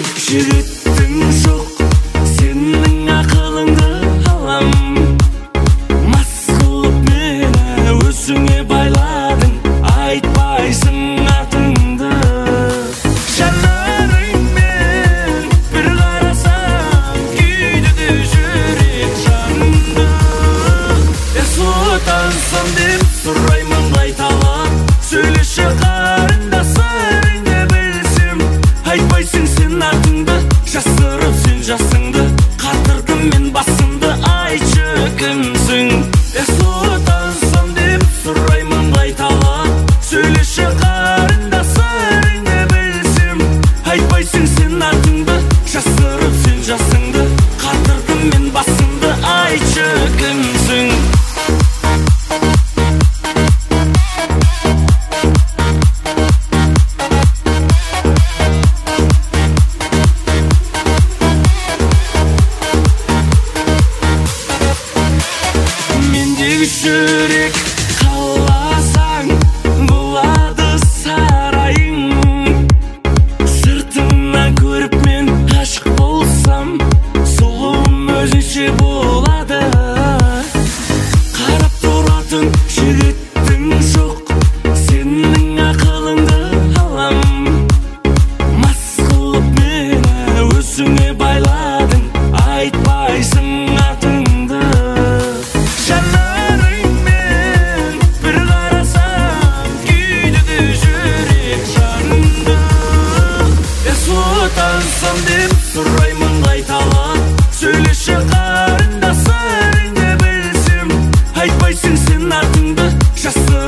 жігіттің жоқ, сенің ақылыңды алам. Мас қылып мені өзіңе байладың, айтпайсың атыңды. Жанарыңмен бір қарасам, күйдіде жүрек жанды. Сұлтансың деп сұраймын қайталап, сөйлеші қарындасыңды білсем. Айтпайсың сен артыңды, жасырып сен жасыңды. Қатырдым мен басымды, айтшы кімсің? Сұлтансың деп сұраймын қайталап, сөйлеші қарындасыңды білсем. Айтпайсың сен артыңды, жасырып сен жасыңды. Қатырдым мен басымды, айтшы кімсің? Жүрек қаласаң болады сарайың. Сыртыңнан көріп мен ғашық болсам, сұлуым өзінше болады. Қарап тұратын жігіттің жоқ, сенің ақылыңды алам. Мас қылып мені өзіңе байладың, айтпайсың атыңды. Сұлтансың деп сұраймын қайталап, сөйлеші қарындасыңды білсем. Айтпайсың сен артыңды, жасырып